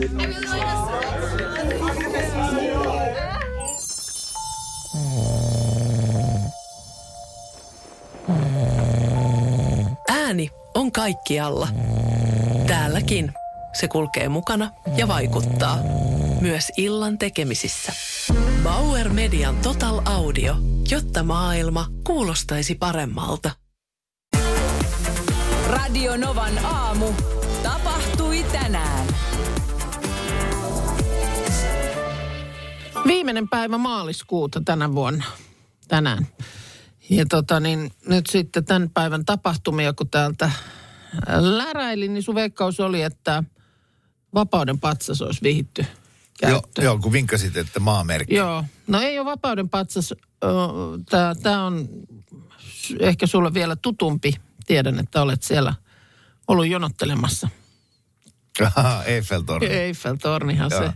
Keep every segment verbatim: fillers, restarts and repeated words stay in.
Ääni on kaikkialla. Täälläkin. Se kulkee mukana ja vaikuttaa. Myös illan tekemisissä. Bauer Median Total Audio. Jotta maailma kuulostaisi paremmalta. Radio Novan aamu. Tapahtui tänään. Viimeinen päivä maaliskuuta tänä vuonna. Tänään. Ja tota niin, nyt sitten tämän päivän tapahtumia, kun täältä läräili, niin sun veikkaus oli, että Vapauden patsas olisi vihitty käyttöön. Joo, joo, kun vinkkasit, että maamerkki. Joo, no ei ole Vapauden patsas. Tämä on ehkä sulle vielä tutumpi. Tiedän, että olet siellä ollut jonottelemassa. Aha, Eiffel-torni. Eiffel-tornihan se.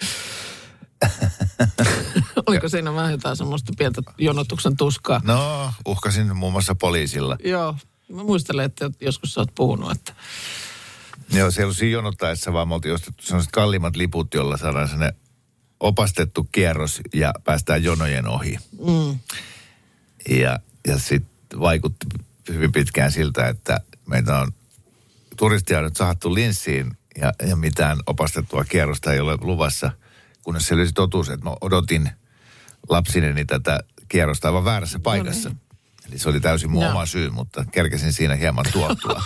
Oliko siinä vähän jotain semmoista pientä jonotuksen tuskaa? No, uhkasin muun muassa poliisilla. Joo, mä muistelen, että joskus sä oot puhunut, että... Joo, siellä siinä jonottaessa vaan me oltiin ostettu sellaiset kalliimmat liput, jolla saadaan sellainen opastettu kierros ja päästään jonojen ohi. Mm. Ja, ja sitten vaikutti hyvin pitkään siltä, että meitä on turistia nyt sahattu linssiin ja, ja mitään opastettua kierrosta ei ole luvassa, kunnes selvisi totuus, että mä odotin lapsineni tätä kierrosta aivan väärässä paikassa. No niin. Eli se oli täysin mun no. oma syy, mutta kerkesin siinä hieman tuottua.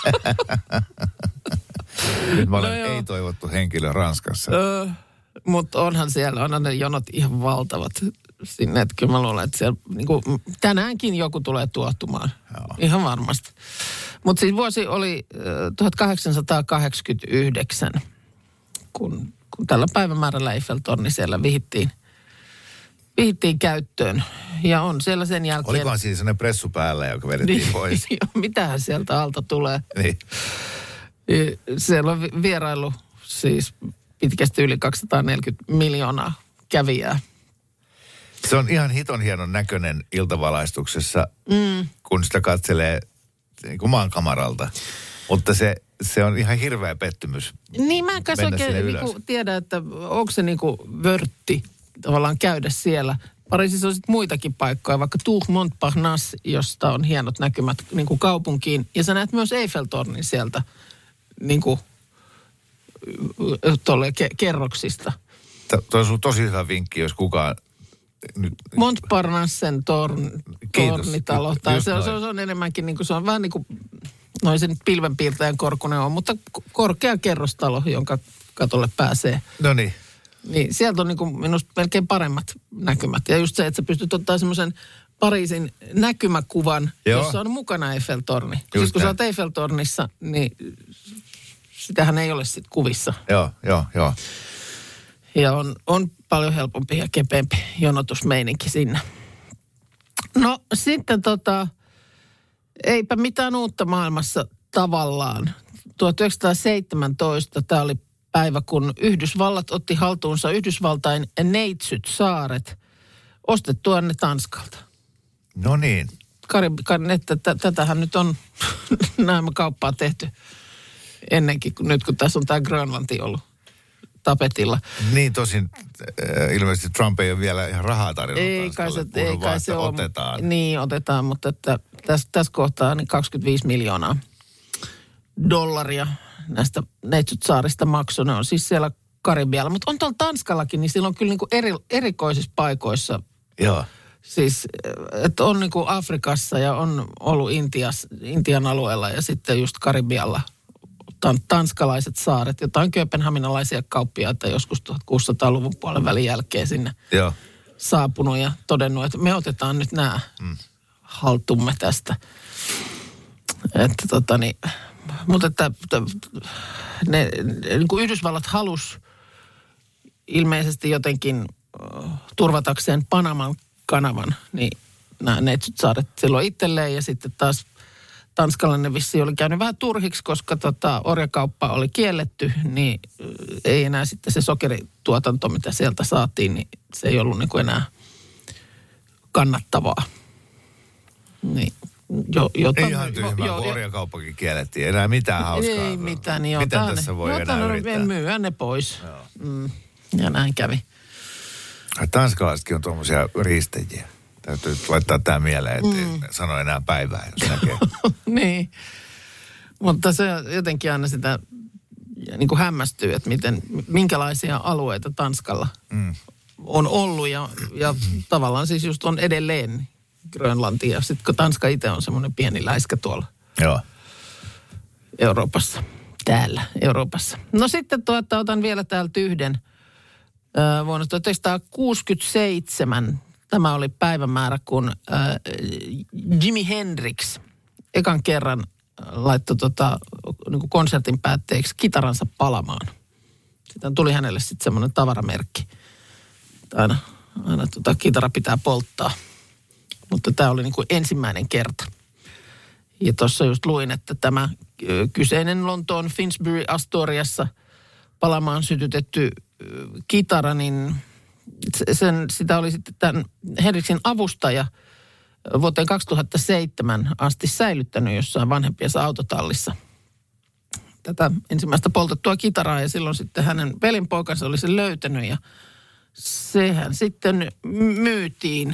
Nyt mä olen no ei-toivottu henkilö Ranskassa. Öö, mutta onhan siellä, onhan ne jonot ihan valtavat sinne. Että kyllä mä luulen, että siellä niin kuin, tänäänkin joku tulee tuottumaan. Joo. Ihan varmasti. Mutta siis vuosi oli äh, tuhatkahdeksansataakahdeksankymmentäyhdeksän, kun, kun tällä päivämäärällä Eiffel-torni siellä vihittiin. Vihittiin käyttöön ja on siellä sen jälkeen... Olikohan siinä sellainen pressu päällä, joka vedettiin niin, pois? Mitähän sieltä alta tulee? Niin. Siellä on vierailu siis pitkästi yli kaksisataaneljäkymmentä miljoonaa kävijää. Se on ihan hiton hienon näköinen iltavalaistuksessa, mm. kun sitä katselee niin kuin maankamaralta. Mutta se, se on ihan hirveä pettymys. Niin mä en kanssa oikein niin tiedä, että onko se niin kuin vörtti tavallaan käydä siellä. Pariisissa on sitten muitakin paikkoja, vaikka Tour Montparnasse, josta on hienot näkymät niin kuin kaupunkiin. Ja sä näet myös Eiffel-tornin sieltä niin kuin tolle ke- kerroksista. Tuo on tosi hyvä vinkki, jos kukaan... Nyt... Montparnassen torn, tornitalo. Tai se, se on enemmänkin niin kuin, se on vähän niin kuin, noin sen pilvenpiirtäjän korkunen on, mutta korkea kerrostalo, jonka katolle pääsee. No niin. Niin sieltä on niin kuin minusta melkein paremmat näkymät. Ja just se, että sä pystyt ottaa semmoisen Pariisin näkymäkuvan, Joo. jossa on mukana Eiffel-torni. Just siis kun näin. Sä oot Eiffel-tornissa, niin sitähän ei ole sit kuvissa. Joo, joo, joo. Ja on, on paljon helpompi ja kepeämpi jonotusmeininki sinne. No sitten tota, eipä mitään uutta maailmassa tavallaan. tuhatyhdeksänsataaseitsemäntoista tämä oli päivä, kun Yhdysvallat otti haltuunsa Yhdysvaltain Neitsyt-saaret ostettua ne Tanskalta. No niin. Karibikan, että t- tätähän nyt on näemmä kauppaa tehty ennenkin, kun nyt kun tässä on tämä Grönlanti ollut tapetilla. Niin tosin äh, ilmeisesti Trump ei ole vielä ihan rahaa tarjonnut ei kai se, ei kai vaan, se ole. Otetaan. Niin, otetaan, mutta että tässä, tässä kohtaa niin kaksikymmentäviisi miljoonaa dollaria näistä Neitsyt-saarista maksoi. Ne on siis siellä Karibialla. Mutta on tuolla Tanskallakin, niin silloin kyllä niin kuin eri, erikoisissa paikoissa. Joo. Siis, että on niin kuin Afrikassa ja on ollut Intias, Intian alueella ja sitten just Karibialla tanskalaiset saaret. Jotain kööpenhaminalaisia kauppiaita joskus tuhatkuusisataaluvun puolen välin jälkeen sinne Joo. saapunut ja todennut, että me otetaan nyt nämä mm. haltumme tästä. Että tota niin, mutta että ne, niin kuin Yhdysvallat halusi ilmeisesti jotenkin uh, turvatakseen Panaman kanavan, niin nämä Neitsyt-saaret silloin itselleen ja sitten taas tanskalainen vissi oli käynyt vähän turhiksi, koska tota, orjakauppa oli kielletty, niin ei enää sitten se sokerituotanto, mitä sieltä saatiin, niin se ei ollut niin kuin enää kannattavaa. Niin Jo, jota, Ihan tyhmä, jo, kun jo, orjakauppakin kiellettiin. Enää mitään hauskaa. ei mitään, niin Miten otan tässä ne, voi enää otan, yrittää? Myyä ne pois. Mm, ja näin kävi. Tanskalaisetkin on tuommoisia riistäjiä. Täytyy laittaa tämä mieleen, ettei mm. sano enää päivää, jos näkee. Niin, mutta se jotenkin aina sitä niin kuin hämmästyy, että miten, minkälaisia alueita Tanskalla mm. on ollut ja, ja tavallaan siis just on edelleen Grönlanti. Ja sitten kun Tanska itse on semmoinen pieni läiskä tuolla Joo. Euroopassa, täällä Euroopassa. No sitten tuota, otan vielä täältä yhden. Äh, vuonna tuhatyhdeksänsataakuusikymmentäseitsemän tämä oli päivämäärä, kun äh, Jimi Hendrix ekan kerran laittoi tota, niin kuin konsertin päätteeksi kitaransa palamaan. Sitten tuli hänelle sitten semmoinen tavaramerkki. Aina, aina tota, kitara pitää polttaa. Mutta tämä oli niin kuin ensimmäinen kerta. Ja tuossa just luin, että tämä kyseinen Lontoon Finsbury Astoriassa palamaan sytytetty kitara, niin sen, sitä oli sitten tämän Hendrixin avustaja vuoteen kaksituhattaseitsemän asti säilyttänyt jossain vanhempiensa autotallissa tätä ensimmäistä poltettua kitaraa. Ja silloin sitten hänen velinpoikansa oli sen löytänyt ja sehän sitten myytiin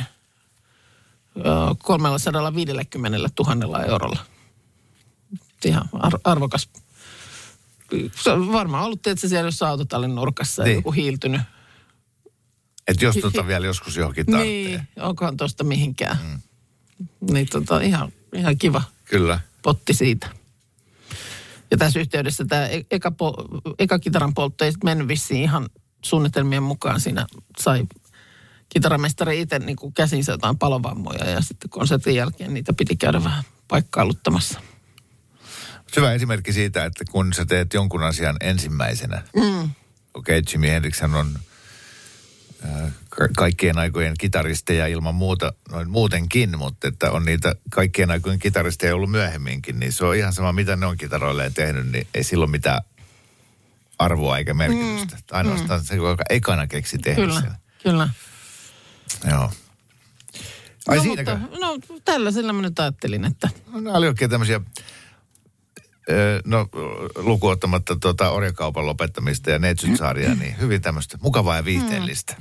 kolmesataaviisikymmentätuhatta eurolla. Ihan ar- arvokas. Se on varmaan ollut, että se siellä jossain autotallin nurkassa niin. Joku hiiltynyt. Että jos tota vielä joskus johonkin tarvitsee. Niin, onkohan tuosta mihinkään. Mm. Niin tota, ihan, ihan kiva. Kyllä. Potti siitä. Ja tässä yhteydessä tämä eka, eka kitaran poltto ei sitten mennyt vissiin ihan suunnitelmien mukaan. Siinä sai kitaramestari itse niin kuin käsinsä jotain palovammoja ja sitten konsertin jälkeen niitä piti käydä vähän paikkailuttamassa. Hyvä esimerkki siitä, että kun sä teet jonkun asian ensimmäisenä. Mm. Okei, okay, Jimi Hendrixhän on äh, ka- kaikkien aikojen kitaristeja ilman muuta, noin muutenkin, mutta että on niitä kaikkien aikojen kitaristeja ollut myöhemminkin, niin se on ihan sama, mitä ne on kitaroilleen tehnyt, niin ei silloin mitään arvoa eikä merkitystä. Mm. Ainoastaan mm. se, joka ekana keksi tehdä kyllä, sen. Kyllä, Joo. Ai no, siinäkö? Mutta, no tällaisella mä nyt ajattelin, että... No, nämä oli oikein tämmöisiä, no lukuottamatta tuota orjakaupan lopettamista ja neitsytsaaria, niin hyvin tämmöistä mukavaa ja viihteellistä.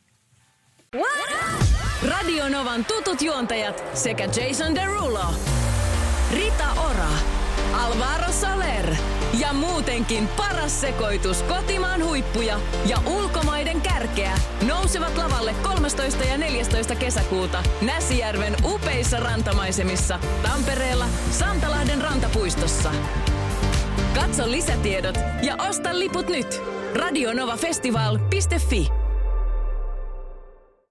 Radio Novan tutut juontajat sekä Jason Derulo, Rita Ora, Alvaro Soler ja muutenkin paras sekoitus kotimaan huippuja ja ulkomaiden kärkeä nousevat lavalle kolmastoista ja neljästoista kesäkuuta Näsijärven upeissa rantamaisemissa Tampereella Santalahden rantapuistossa. Katso lisätiedot ja osta liput nyt radionovafestival piste fi.